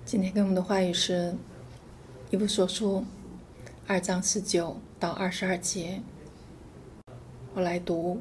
今天给我们的话语是以弗所书2章19到22节。我来读：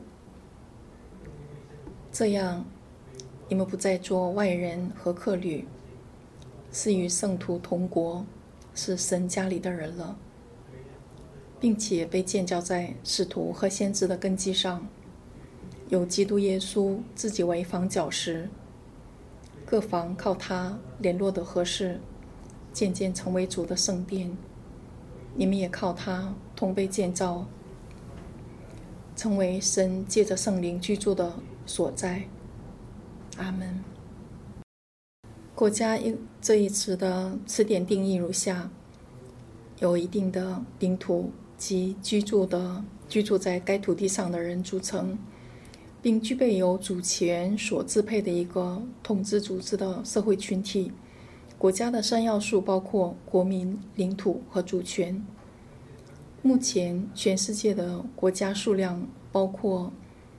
这样，你们不再做外人和客旅，是与圣徒同国，是神家里的人了，并且被建造在使徒和先知的根基上，有基督耶稣自己为房角石，各房靠他联络的合适，渐渐成为主的圣殿。你们也靠他同被建造，成为神借着圣灵居住的所在。阿们。国家这一词的词典定义如下：有一定的领土及居住在该土地上的人组成，并具备由主权所支配的一个统治组织的社会群体。国家的3要素包括国民、领土和主权。目前全世界的国家数量包括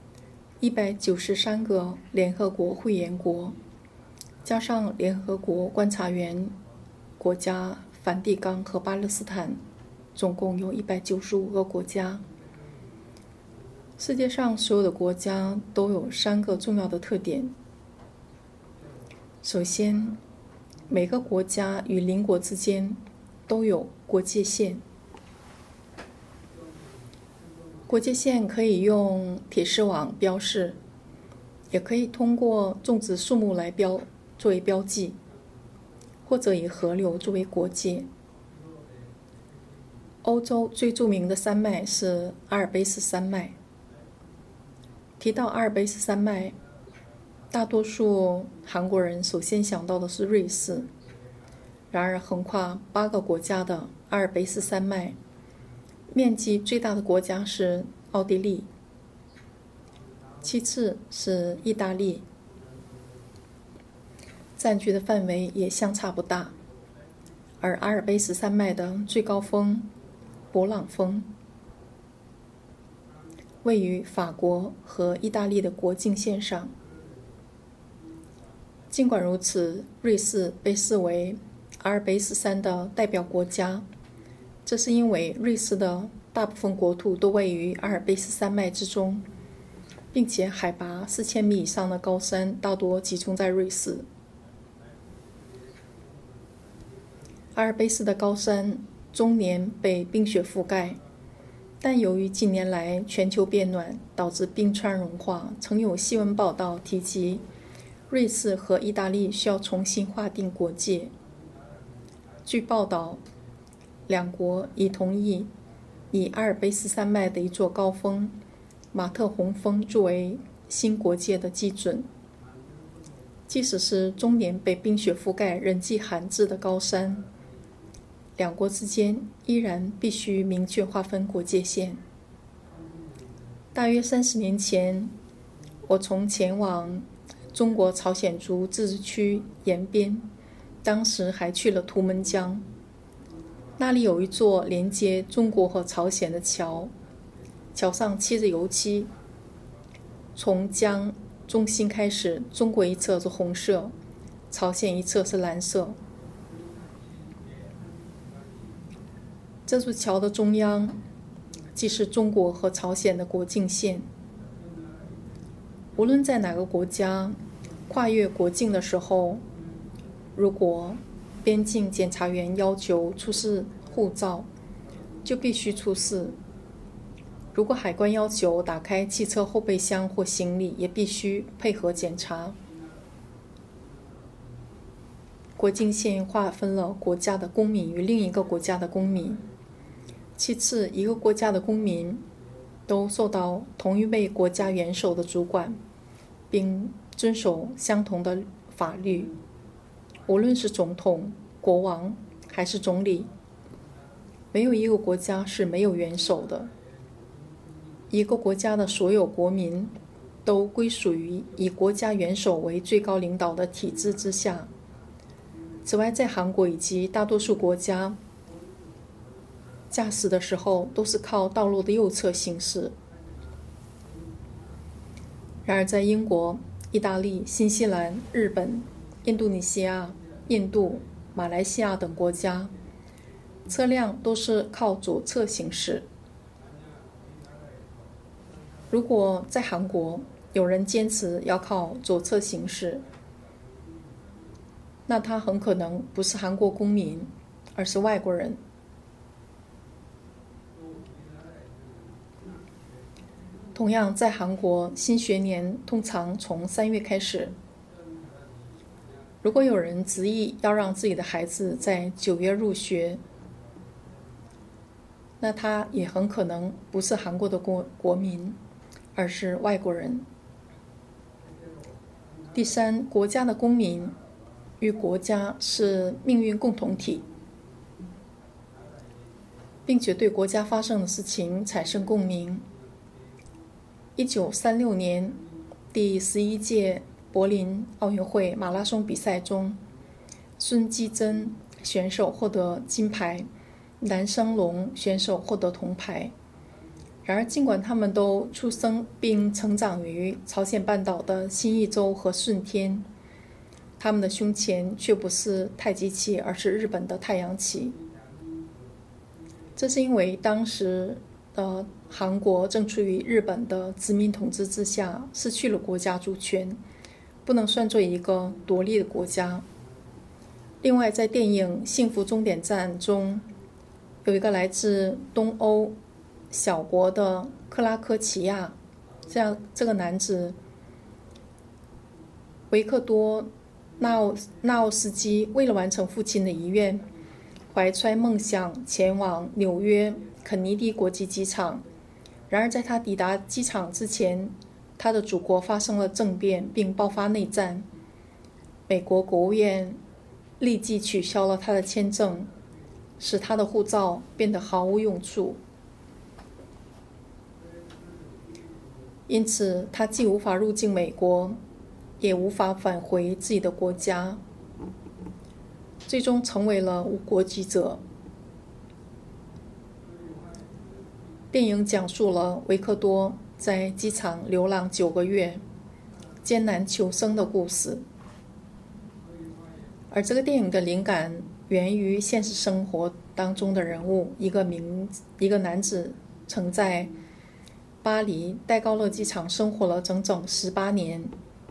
193个联合国会员国，加上联合国观察员国家梵蒂冈和巴勒斯坦，总共有195个国家。世界上所有的国家都有3个重要的特点。首先，每个国家与邻国之间都有国界线。国界线可以用铁丝网标示，也可以通过种植树木来作为标记，或者以河流作为国界。欧洲最著名的山脉是阿尔卑斯山脉。提到阿尔卑斯山脉，大多数韩国人首先想到的是瑞士。然而，横跨8个国家的阿尔卑斯山脉，面积最大的国家是奥地利，其次是意大利，占据的范围也相差不大。而阿尔卑斯山脉的最高峰勃朗峰位于法国和意大利的国境线上。尽管如此，瑞士被视为阿尔卑斯山的代表国家，这是因为瑞士的大部分国土都位于阿尔卑斯山脉之中，并且海拔4000米以上的高山大多集中在瑞士。阿尔卑斯的高山终年被冰雪覆盖，但由于近年来全球变暖导致冰川融化，曾有新闻报道提及瑞士和意大利需要重新划定国界。据报道，两国已同意以阿尔卑斯山脉的一座高峰马特洪峰作为新国界的基准。即使是终年被冰雪覆盖、人迹罕至的高山，两国之间依然必须明确划分国界线。大约30年前，我从前往中国朝鲜族自治区延边，当时还去了图们江。那里有一座连接中国和朝鲜的桥，桥上漆着油漆。从江中心开始，中国一侧是红色，朝鲜一侧是蓝色。这座桥的中央即是中国和朝鲜的国境线。无论在哪个国家跨越国境的时候，如果边境检查员要求出示护照，就必须出示；如果海关要求打开汽车后备箱或行李，也必须配合检查。国境线划分了国家的公民与另一个国家的公民。其次，一个国家的公民都受到同一位国家元首的主管，并遵守相同的法律。无论是总统、国王还是总理，没有一个国家是没有元首的。一个国家的所有国民都归属于以国家元首为最高领导的体制之下。此外，在韩国以及大多数国家，驾驶的时候都是靠道路的右侧行驶。然而在英国、意大利、新西兰、日本、印度尼西亚、印度、 马来西亚等国家，车辆都是靠左侧行驶。如果在韩国有人坚持要靠左侧行驶，那他很可能不是韩国公民，而是外国人。同样，在韩国，新学年通常从3月开始。如果有人执意要让自己的孩子在9月入学，那他也很可能不是韩国的国民，而是外国人。第三，国家的公民与国家是命运共同体，并且对国家发生的事情产生共鸣。1936年第11届柏林奥运会马拉松比赛中，孙基珍选手获得金牌，南生龙选手获得铜牌。然而，尽管他们都出生并成长于朝鲜半岛的新义州和顺天，他们的胸前却不是太极旗，而是日本的太阳旗。这是因为当时的韩国正处于日本的殖民统治之下，失去了国家主权，不能算作一个独立的国家。另外，在电影《幸福终点站》中，有一个来自东欧小国的克拉科齐亚，这个男子维克多·纳奥斯基为了完成父亲的遗愿，怀揣梦想前往纽约肯尼迪国际机场。然而在他抵达机场之前，他的祖国发生了政变并爆发内战，美国国务院立即取消了他的签证，使他的护照变得毫无用处。因此，他既无法入境美国，也无法返回自己的国家，最终成为了无国籍者。电影讲述了维克多在机场流浪9个月，艰难求生的故事。而这个电影的灵感源于现实生活当中的人物，一个男子曾在巴黎戴高乐机场生活了整整18年。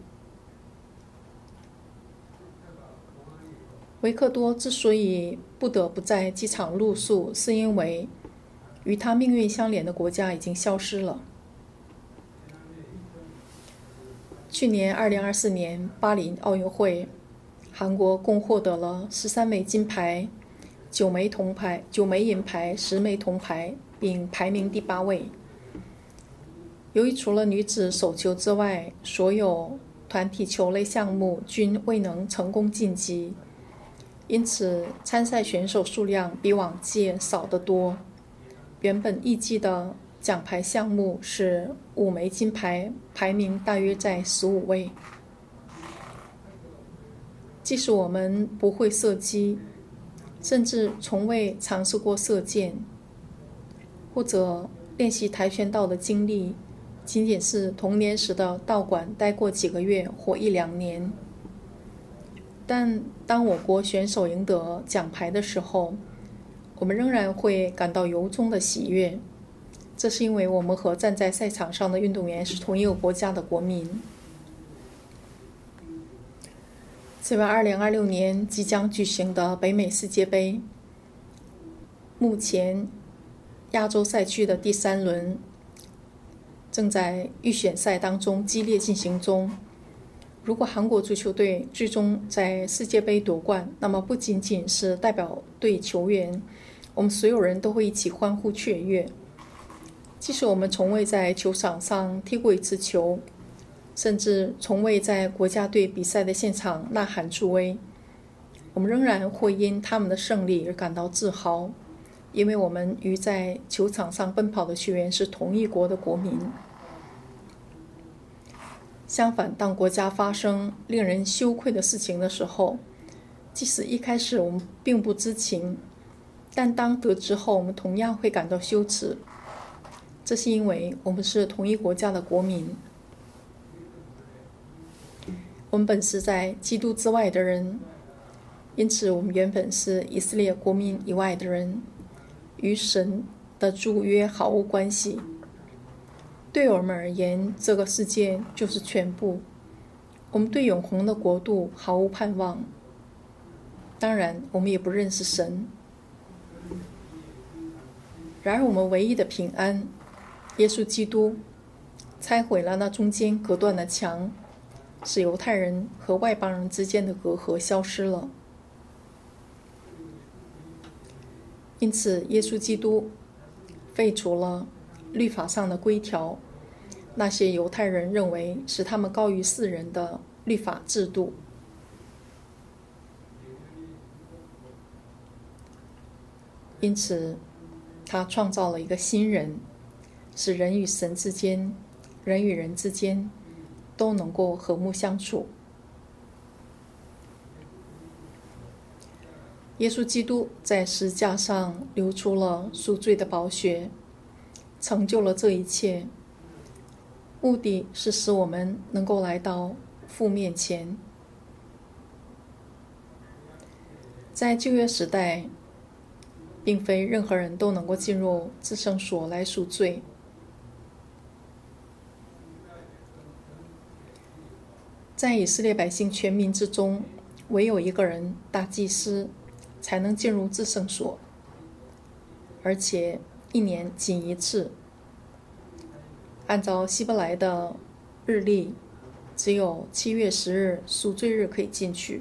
维克多之所以不得不在机场露宿，是因为与他命运相连的国家已经消失了。去年2024年巴黎奥运会，韩国共获得了13枚金牌、9枚铜牌、9枚银牌、10枚铜牌，并排名第8位。由于除了女子手球之外，所有团体球类项目均未能成功晋级，因此参赛选手数量比往届少得多。原本预计的奖牌项目是5枚金牌，排名大约在15位。即使我们不会射击，甚至从未尝试过射箭，或者练习跆拳道的经历仅仅是童年时的道馆待过几个月或1、2年，但当我国选手赢得奖牌的时候，我们仍然会感到由衷的喜悦。这是因为我们和站在赛场上的运动员是同一个国家的国民。此外，2026年即将举行的北美世界杯，目前亚洲赛区的第3轮正在预选赛当中激烈进行中。如果韩国足球队最终在世界杯夺冠，那么不仅仅是代表队球员，我们所有人都会一起欢呼雀跃。即使我们从未在球场上踢过一次球，甚至从未在国家队比赛的现场呐喊助威，我们仍然会因他们的胜利而感到自豪，因为我们与在球场上奔跑的球员是同一国的国民。相反，当国家发生令人羞愧的事情的时候，即使一开始我们并不知情，但当得知后，我们同样会感到羞耻。这是因为我们是同一国家的国民。我们本是在基督之外的人， 因此我们原本是以色列国民以外的人，与神的祝约毫无关系。对我们而言，这个世界就是全部，我们对永恒的国度毫无盼望。当然，我们也不认识神。然而我们唯一的平安，耶稣基督拆毁了那中间隔断的墙，使犹太人和外邦人之间的隔阂消失了。因此，耶稣基督废除了律法上的规条，那些犹太人认为使他们高于世人的律法制度。因此，他创造了一个新人，使人与神之间、人与人之间都能够和睦相处。耶稣基督在十字架上流出了赎罪的宝血，成就了这一切，目的是使我们能够来到父面前。在旧约时代，并非任何人都能够进入至圣所来赎罪。在以色列百姓全民之中，唯有一个人，大祭司，才能进入至圣所，而且一年仅一次。按照希伯来的日历，只有7月10日赎罪日可以进去。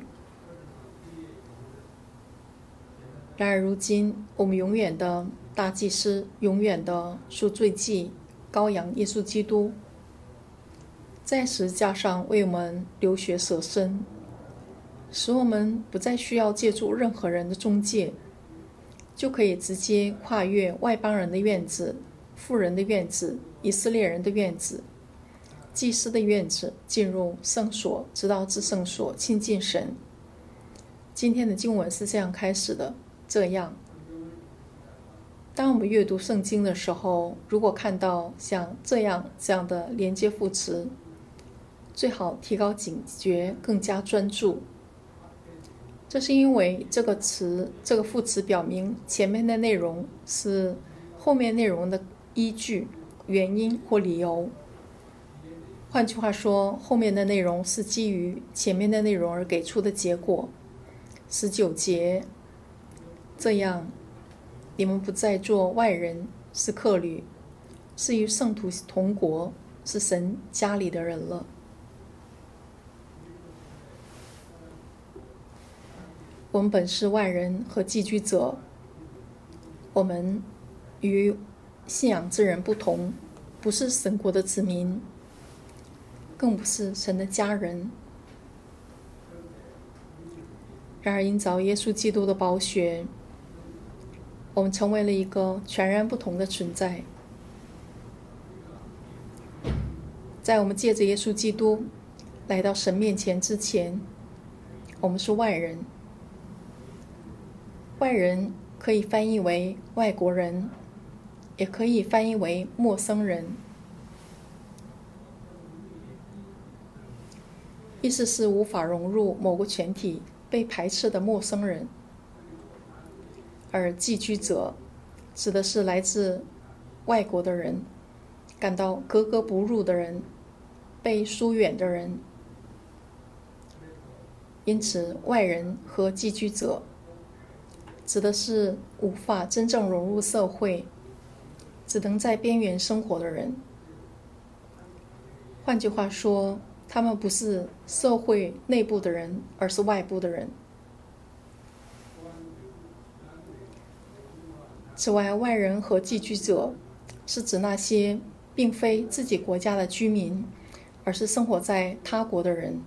然而如今，我们永远的大祭司，永远的赎罪祭羔羊耶稣基督，在十字架上为我们流血舍身，使我们不再需要借助任何人的中介，就可以直接跨越外邦人的院子、富人的院子、以色列人的院子、祭司的院子，进入圣所，直到至圣所亲近神。今天的经文是这样开始的：这样，当我们阅读圣经的时候，如果看到像这样的连接副词，最好提高警觉，更加专注。这是因为这个副词表明前面的内容是后面内容的依据、原因或理由。换句话说，后面的内容是基于前面的内容而给出的结果。19节，这样，你们不再做外人，是客旅，是与圣徒同国，是神家里的人了。我们本是外人和寄居者，我们与信仰之人不同，不是神国的子民，更不是神的家人。然而因着耶稣基督的宝血，我们成为了一个全然不同的存在。在我们借着耶稣基督来到神面前之前，我们是外人。外人可以翻译为外国人，也可以翻译为陌生人，意思是无法融入某个群体、被排斥的陌生人。而寄居者指的是来自外国的人，感到格格不入的人，被疏远的人。因此，外人和寄居者指的是无法真正融入社会，只能在边缘生活的人。换句话说，他们不是社会内部的人，而是外部的人。此外，外人和寄居者是指那些并非自己国家的居民，而是生活在他国的人。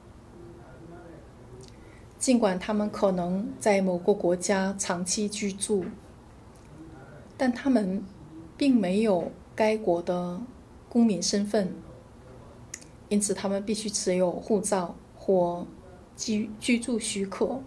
尽管他们可能在某个国家长期居住，但他们并没有该国的公民身份，因此他们必须持有护照或居住许可。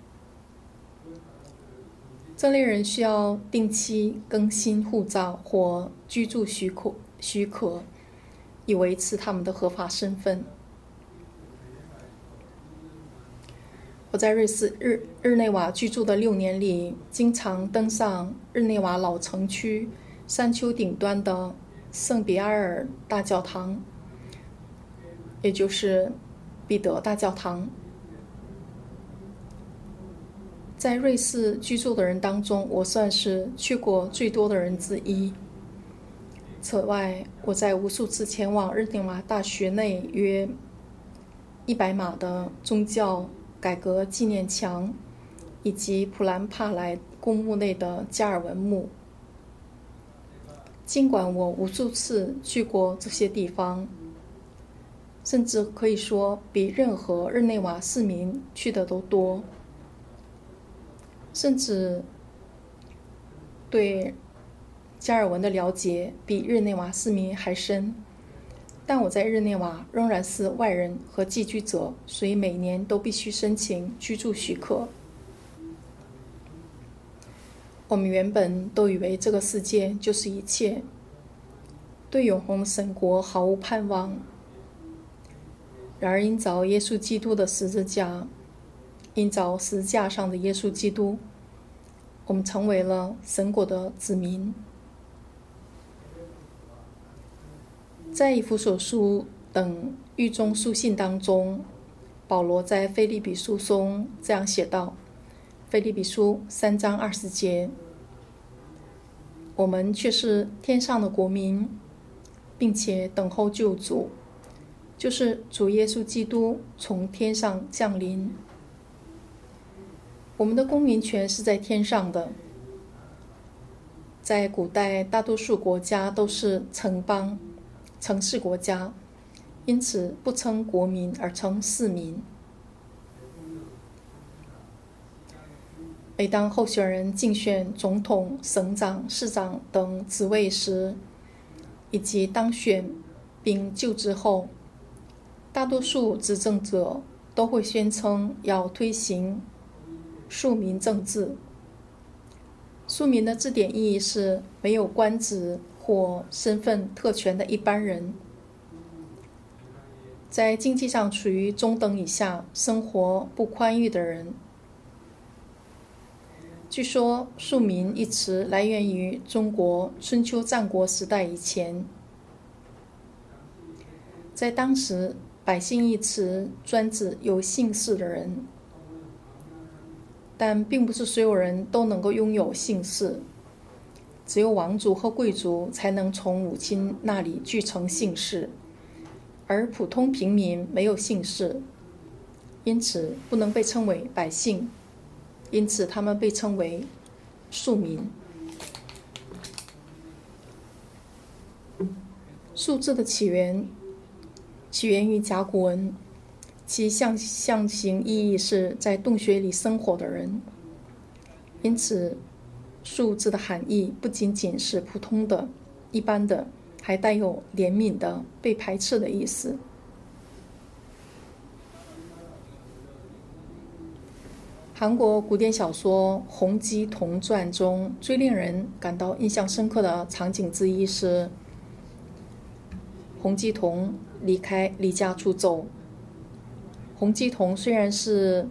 这类人需要定期更新护照或居住许可，以维持他们的合法身份。 我在瑞士日内瓦居住的6年里，经常登上日内瓦老城区山丘顶端的圣比埃尔大教堂，也就是彼得大教堂。在瑞士居住的人当中，我算是去过最多的人之一。此外，我在无数次前往日内瓦大学内约100码的宗教改革纪念墙，以及普兰帕莱公墓内的加尔文墓。尽管我无数次去过这些地方，甚至可以说比任何日内瓦市民去的都多，甚至对加尔文的了解比日内瓦市民还深，但我在日内瓦仍然是外人和寄居者，所以每年都必须申请居住许可。我们原本都以为这个世界就是一切，对永恒神国毫无盼望。然而因着耶稣基督的十字架，因着十字架上的耶稣基督，我们成为了神国的子民。在以弗所书等狱中书信当中，保罗在腓立比书中这样写道：腓立比书3章20节，我们却是天上的国民，并且等候救主，就是主耶稣基督从天上降临。我们的公民权是在天上的。在古代，大多数国家都是城邦、城市国家，因此不称国民而称市民。每当候选人竞选总统、省长、市长等职位时，以及当选并就职后，大多数执政者都会宣称要推行庶民政治。庶民的字典意义是没有官职或身份特权的一般人，在经济上处于中等以下、生活不宽裕的人。据说庶民一词来源于中国春秋战国时代以前，在当时百姓一词专指有姓氏的人，但并不是所有人都能够拥有姓氏，只有王族和贵族才能从母亲那里继承姓氏，而普通平民没有姓氏，因此不能被称为百姓，因此他们被称为庶民。数字的起源于甲骨文，其象形意义是在洞穴里生活的人，因此数字的含义不仅仅是普通的、一般的，还带有怜悯的、被排斥的意思。韩国古典小说《洪基童传》中最令人感到印象深刻的场景之一是洪基童离家出走。洪基童虽然是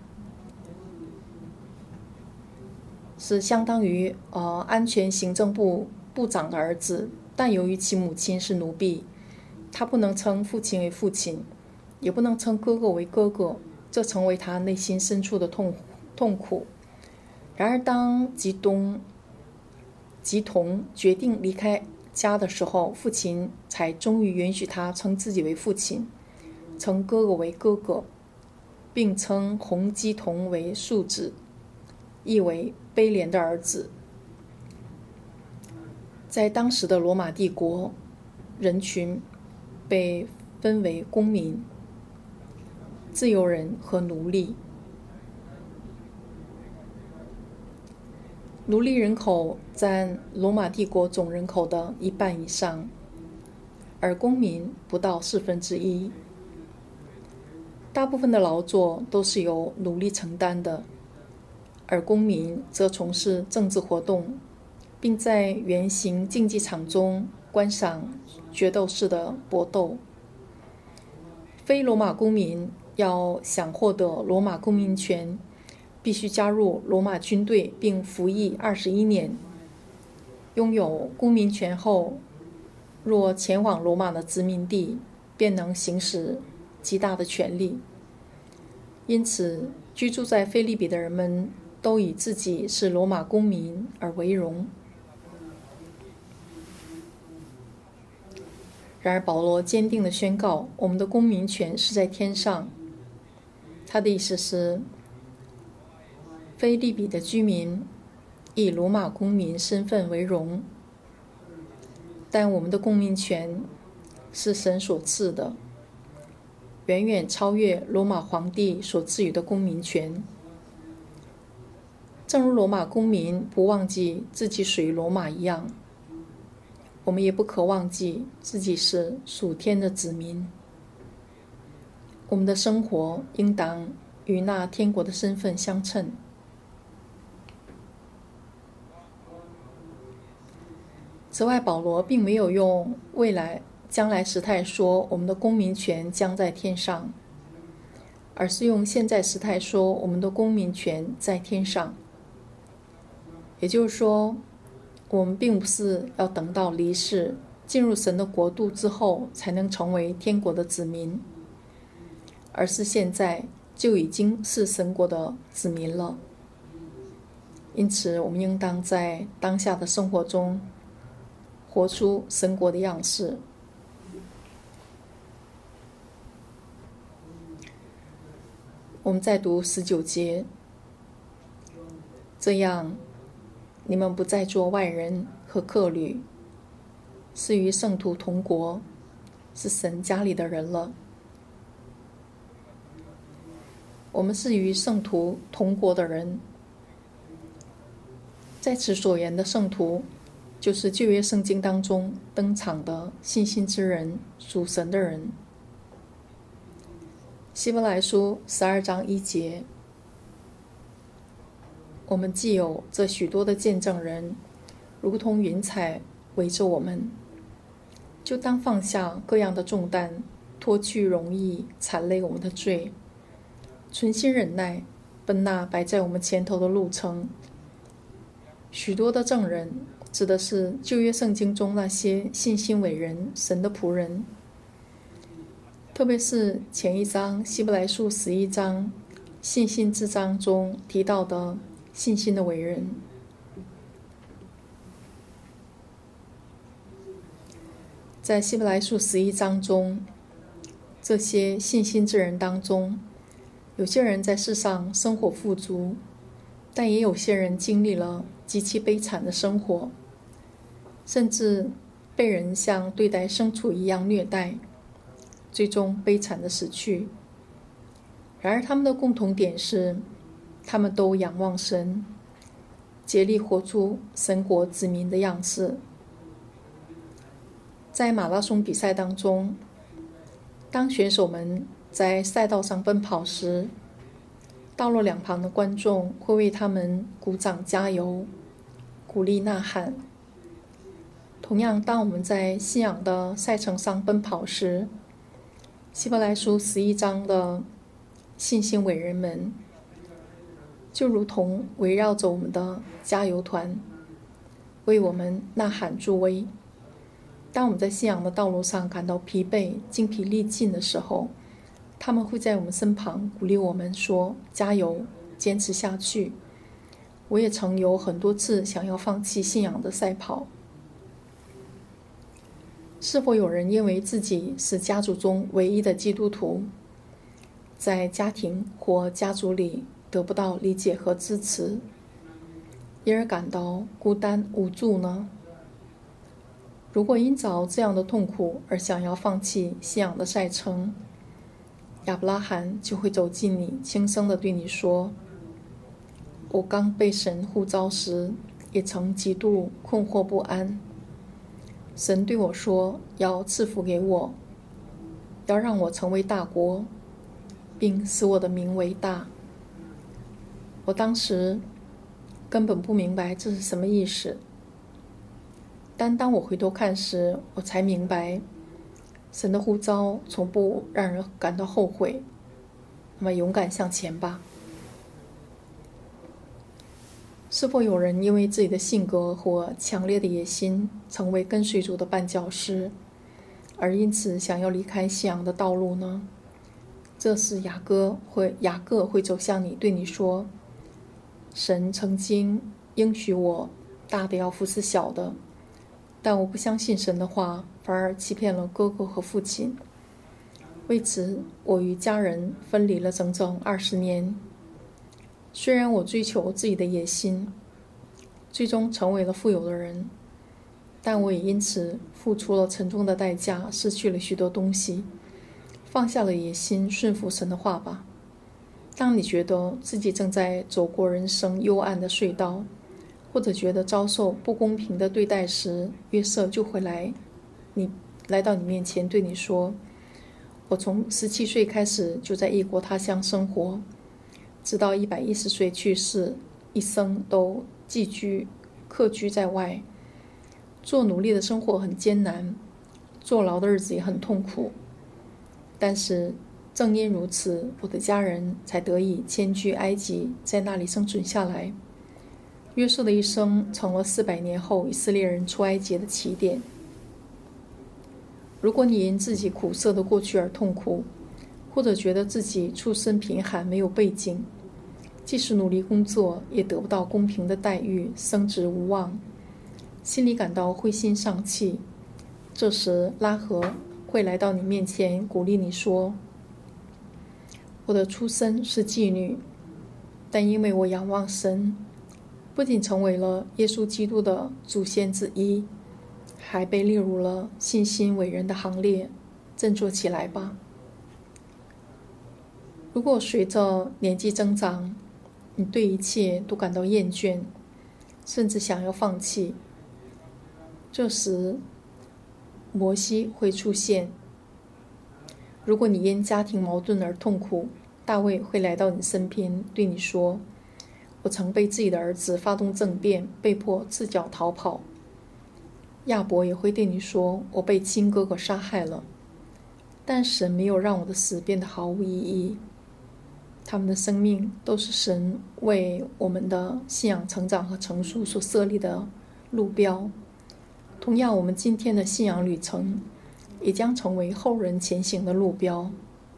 相当于安全行政部部长的儿子，但由于其母亲是奴婢，他不能称父亲为父亲，也不能称哥哥为哥哥，这成为他内心深处的痛苦。然而当吉童决定离开家的时候，父亲才终于允许他称自己为父亲，称哥哥为哥哥，并称洪基童为庶子，意为悲怜的儿子。在当时的罗马帝国，人群被分为公民、自由人和奴隶。奴隶人口占罗马帝国总人口的1半以上，而公民不到1/4。大部分的劳作都是由奴隶承担的，而公民则从事政治活动，并在圆形竞技场中观赏决斗式的搏斗。非罗马公民要想获得罗马公民权，必须加入罗马军队并服役21年。拥有公民权后，若前往罗马的殖民地，便能行使极大的权利。因此，居住在腓立比的人们都以自己是罗马公民而为荣。然而，保罗坚定地宣告，我们的公民权是在天上。他的意思是，腓立比的居民以罗马公民身份为荣，但我们的公民权是神所赐的，远远超越罗马皇帝所赐予的公民权。正如罗马公民不忘记自己属于罗马一样，我们也不可忘记自己是属天的子民。我们的生活应当与那天国的身份相称。此外，保罗并没有用将来时态说我们的公民权将在天上，而是用现在时态说我们的公民权在天上。也就是说，我们并不是要等到离世进入神的国度之后才能成为天国的子民，而是现在就已经是神国的子民了。因此，我们应当在当下的生活中活出神国的样式。我们再读19节，这样你们不再做外人和客旅，是与圣徒同国，是神家里的人了。我们是与圣徒同国的人。在此所言的圣徒，就是旧约圣经当中登场的信心之人，属神的人。希伯来书12章1节，我们既有这许多的见证人，如同云彩围着我们，就当放下各样的重担，脱去容易缠累我们的罪，存心忍耐，奔那摆在我们前头的路程。许多的证人指的是旧约圣经中那些信心伟人，神的仆人，特别是前一章希伯来书11章信心之章中提到的信心的伟人。在希伯来书11章中，这些信心之人当中，有些人在世上生活富足，但也有些人经历了极其悲惨的生活，甚至被人像对待牲畜一样虐待，最终悲惨的死去。然而他们的共同点是，他们都仰望神，竭力活出神国子民的样式。在马拉松比赛当中，当选手们在赛道上奔跑时，道路两旁的观众会为他们鼓掌加油，鼓励呐喊。同样，当我们在信仰的赛程上奔跑时，希伯来书11章的信心伟人们就如同围绕着我们的加油团，为我们呐喊助威。当我们在信仰的道路上感到疲惫、精疲力尽的时候，他们会在我们身旁鼓励我们说：加油，坚持下去。我也曾有很多次想要放弃信仰的赛跑。是否有人因为自己是家族中唯一的基督徒，在家庭或家族里得不到理解和支持，因而感到孤单无助呢？如果因着这样的痛苦而想要放弃信仰的赛程，亚伯拉罕就会走近你，轻声地对你说：我刚被神呼召时，也曾极度困惑不安。神对我说，要赐福给我，要让我成为大国，并使我的名为大。我当时根本不明白这是什么意思，但当我回头看时，我才明白，神的呼召从不让人感到后悔， 那么勇敢向前吧。是否有人因为自己的性格或强烈的野心成为跟随主的绊脚石，而因此想要离开信仰的道路呢？这时雅各会走向你，对你说：神曾经应许我，大的要服侍小的，但我不相信神的话，反而欺骗了哥哥和父亲。为此，我与家人分离了整整20年。虽然我追求自己的野心，最终成为了富有的人，但我也因此付出了沉重的代价，失去了许多东西。放下了野心，顺服神的话吧。当你觉得自己正在走过人生幽暗的隧道，或者觉得遭受不公平的对待时，约瑟就会来到你面前，对你说：我从17岁开始就在异国他乡生活，直到110岁去世，一生都客居在外。做奴隶的生活很艰难，坐牢的日子也很痛苦。但是正因如此，我的家人才得以迁居埃及，在那里生存下来。约瑟的一生成了400年后以色列人出埃及的起点。如果你因自己苦涩的过去而痛苦，或者觉得自己出身贫寒没有背景，即使努力工作也得不到公平的待遇，升职无望，心里感到灰心丧气，这时拉合会来到你面前，鼓励你说：我的出身是妓女，但因为我仰望神，不仅成为了耶稣基督的祖先之一，还被列入了信心伟人的行列。振作起来吧。如果随着年纪增长，你对一切都感到厌倦，甚至想要放弃，这时摩西会出现。如果你因家庭矛盾而痛苦，大卫会来到你身边，对你说：我曾被自己的儿子发动政变，被迫赤脚逃跑。亚伯也会对你说：我被亲哥哥杀害了，但神没有让我的死变得毫无意义。他们的生命都是神为我们的信仰成长和成熟所设立的路标。同样，我们今天的信仰旅程也将成为后人前行的路标。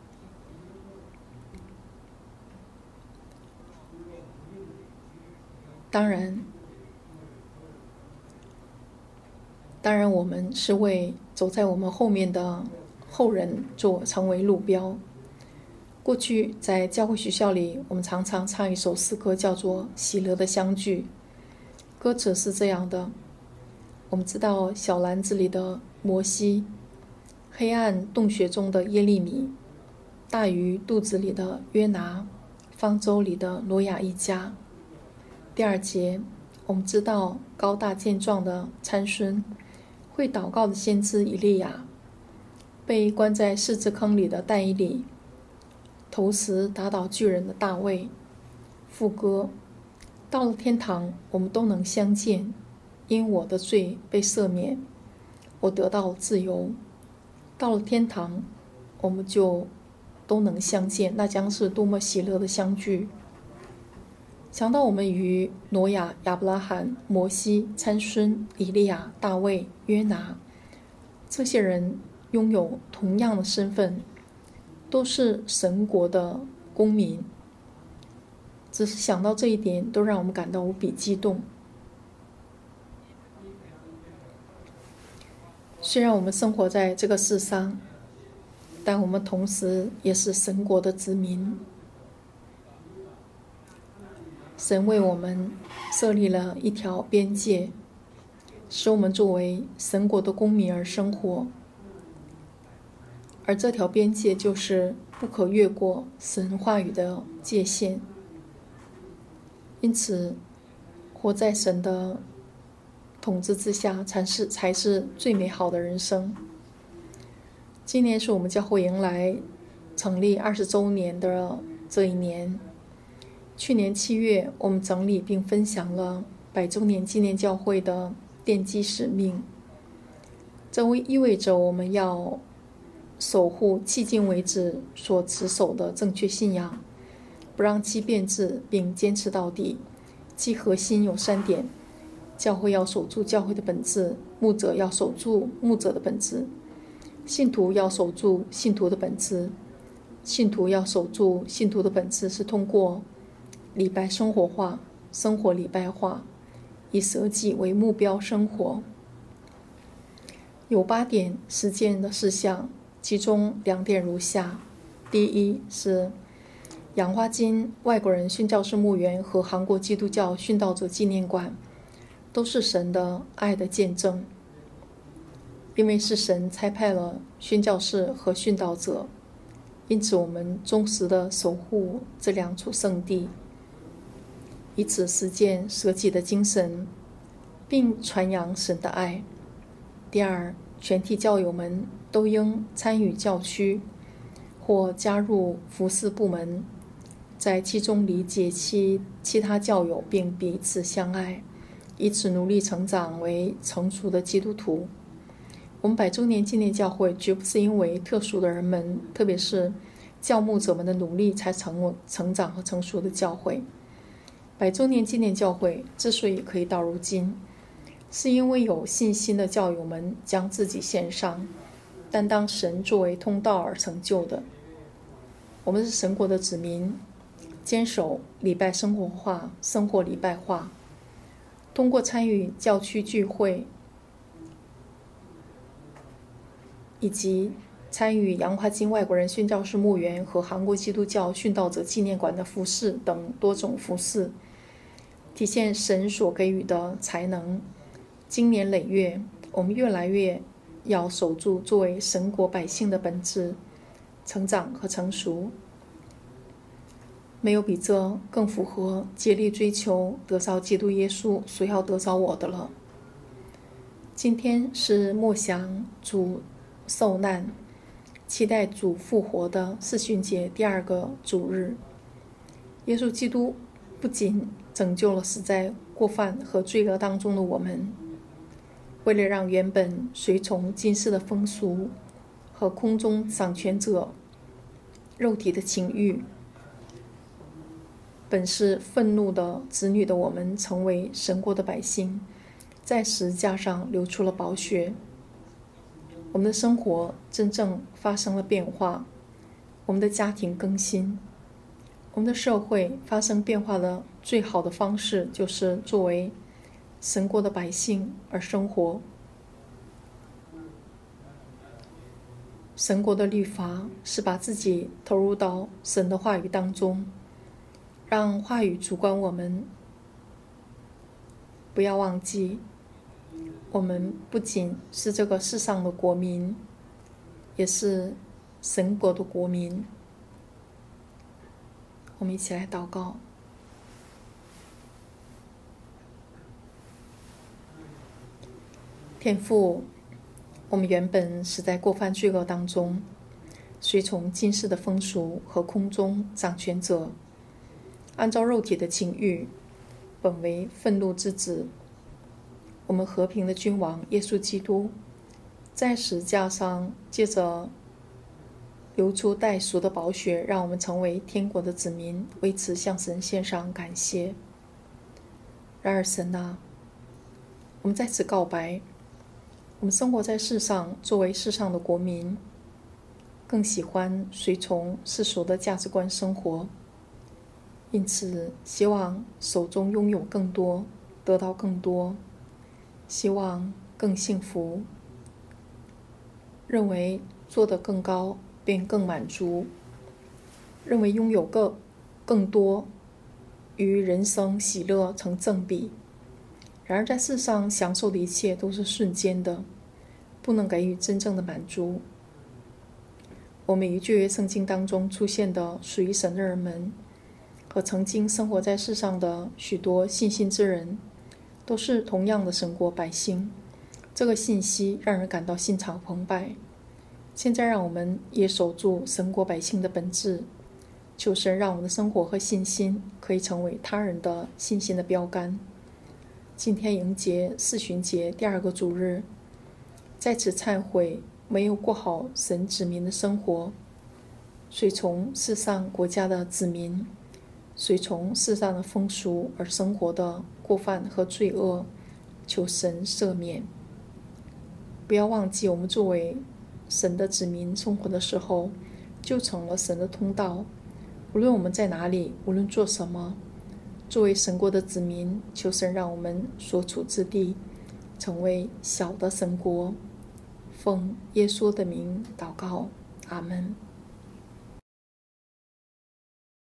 当然我们是为走在我们后面的后人成为路标。过去在教会学校里，我们常常唱一首诗歌，叫做《喜乐的相聚》。歌词是这样的：我们知道小篮子里的摩西，黑暗洞穴中的耶利米，大鱼肚子里的约拿，方舟里的挪亚一家。第2节，我们知道高大健壮的参孙，会祷告的先知以利亚，被关在狮子坑里的但以理，投石打倒巨人的大卫。副歌：到了天堂，我们都能相见，因我的罪被赦免，我得到自由。到了天堂，我们就都能相见，那将是多么喜乐的相聚。想到我们与挪亚、亚伯拉罕、摩西、参孙、以利亚、大卫、约拿这些人拥有同样的身份，都是神国的公民，只是想到这一点，都让我们感到无比激动。虽然我们生活在这个世上，但我们同时也是神国的子民。神为我们设立了一条边界，使我们作为神国的公民而生活，而这条边界就是不可越过神话语的界限。因此，活在神的统治之下才是最美好的人生。今年是我们教会迎来成立20周年的这一年。去年7月，我们整理并分享了100周年纪念教会的奠基使命。这意味着我们要守护迄今为止所持守的正确信仰，不让其变质，并坚持到底。其核心有3点：教会要守住教会的本质，牧者要守住牧者的本质，信徒要守住信徒的本质。信徒要守住信徒的本质，是通过礼拜生活化，生活礼拜化，以舍己为目标生活。有8点实践的事项，其中2点如下：第一是氧化金外国人宣教士墓园和韩国基督教殉道者纪念馆都是神的爱的见证，因为是神差派了宣教士和殉道者，因此我们忠实地守护这2处圣地，以此实践舍己的精神，并传扬神的爱。第二，全体教友们都应参与教区或加入服事部门，在其中理解其他教友，并彼此相爱，以此努力成长为成熟的基督徒。我们100周年纪念教会绝不是因为特殊的人们，特别是教牧者们的努力才成长和成熟的教会。100周年纪念教会之所以可以到如今，是因为有信心的教友们将自己献上，担当神作为通道而成就的。我们是神国的子民，坚守礼拜生活化，生活礼拜化，通过参与教区聚会以及参与杨华金外国人宣教士墓园和韩国基督教殉道者纪念馆的服事等多种服事，体现神所给予的才能。经年累月，我们越来越要守住作为神国百姓的本质，成长和成熟。没有比这更符合竭力追求得着基督耶稣所要得着我的了。今天是默想主受难，期待主复活的四旬节第2个主日。耶稣基督不仅拯救了死在过犯和罪恶当中的我们，为了让原本随从今世的风俗和空中掌权者肉体的情欲，本是愤怒的子女的我们成为神国的百姓，在十字架上流出了宝血。我们的生活真正发生了变化，我们的家庭更新，我们的社会发生变化的最好的方式就是作为神国的百姓而生活。神国的律法是把自己投入到神的话语当中，让话语主管我们。不要忘记，我们不仅是这个世上的国民，也是神国的国民。我们一起来祷告。天父，我们原本死在过犯罪恶当中，随从今世的风俗和空中掌权者，按照肉体的情欲，本为愤怒之子。我们和平的君王耶稣基督，在十字架上借着流出代赎的宝血，让我们成为天国的子民，为此向神献上感谢。然而神啊，我们在此告白，我们生活在世上，作为世上的国民，更喜欢随从世俗的价值观生活，因此希望手中拥有更多，得到更多，希望更幸福，认为做得更高便更满足，认为拥有更多与人生喜乐成正比。然而在世上享受的一切都是瞬间的，不能给予真正的满足。我们与旧约圣经当中出现的属于神的人们，和曾经生活在世上的许多信心之人，都是同样的神国百姓。这个信息让人感到心潮澎湃。现在让我们也守住神国百姓的本质，求神让我们的生活和信心可以成为他人的信心的标杆。今天迎接四旬节第2个主日，在此忏悔没有过好神子民的生活，随从世上国家的子民，随从世上的风俗而生活的过犯和罪恶，求神赦免。不要忘记，我们作为神的子民生活的时候，就成了神的通道。无论我们在哪里，无论做什么，作为神国的子民，求神让我们所处之地成为小的神国。奉耶稣的名祷告，阿们。